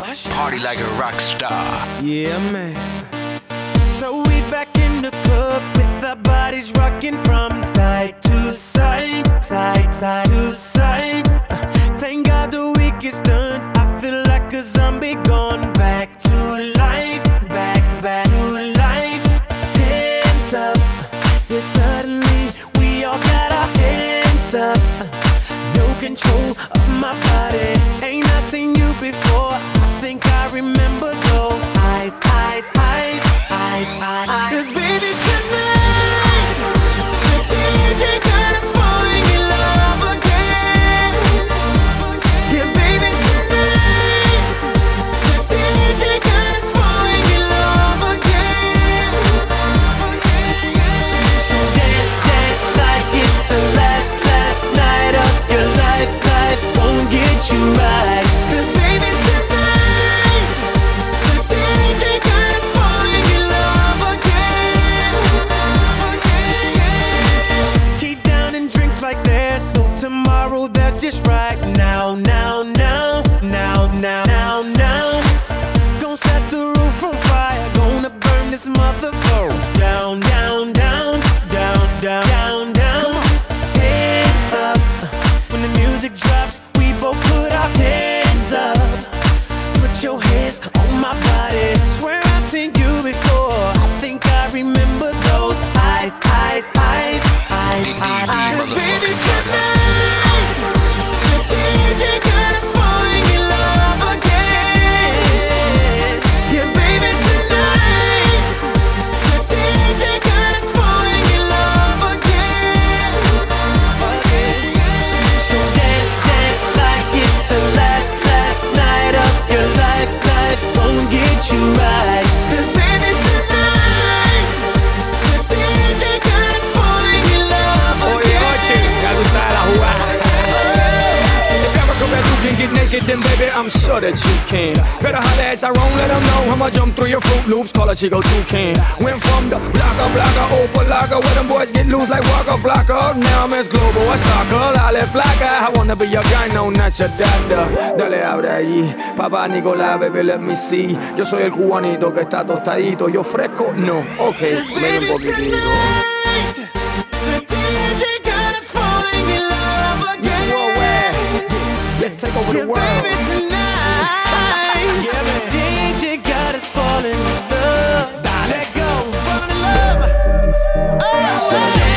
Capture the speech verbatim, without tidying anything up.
Party like a rock star. Yeah, man. So we back in the club with our bodies rocking from side to side, side, side to side. Uh, thank God the week is done. I feel like a zombie gone back to life, back, back to life. Hands up, yeah, suddenly we all got our hands up. No control of my body. Ain't I seen you before? I think I remember those eyes, eyes, eyes, eyes, eyes. Cause baby tonight, the D J got us falling in love again. Yeah, baby tonight, the D J got us falling in love again. So dance, dance like it's the last, last night of your life. Life won't get you right. Cause baby tonight, the D J got us falling in love again. Keep down and drinks like there's no tomorrow. That's just right now, now, now, now, now, now, now. Gonna set the roof on fire. Gonna burn this motherfucker down, down, down, down, down, down, down. Hands up. When the music drops, we both put our hands up. Put your hands on my body. Swear I've seen you before. I think I remember those eyes, eyes, eyes, eyes, eyes, eyes. 'Cause baby tonight, the D J got us falling in love again. Yeah, baby tonight, the D J got us falling in love again. So dance, dance like it's the last, last night of your life. Life won't get you right. 'Cause baby tonight, the D J got us falling in love again. Oye, Ochi, ya tú sabes la jugada. If ever come back, you can get naked, then baby, I'm sure that you can. Better holler at Tyrone, let him know I'ma jump through your Fruit Loops, call a Chico Toucan. Went from the blocker, blocker, Opalaga, where them boys get loose like Waka Flocka. Now I'm as global as soccer, dale flaca. I wanna be your guy, no, not your dada. Dale, abre ahí, papá Nicolás, baby, let me see. Yo soy el cubanito que está tostadito, yo fresco, no, ok, ven un poquitito. The D J got us falling in love again. Miss Worldwide, let's take over the Yeah, world. baby, tonight, yeah, man. D J got us falling in love. Let go, fall in love. Oh, so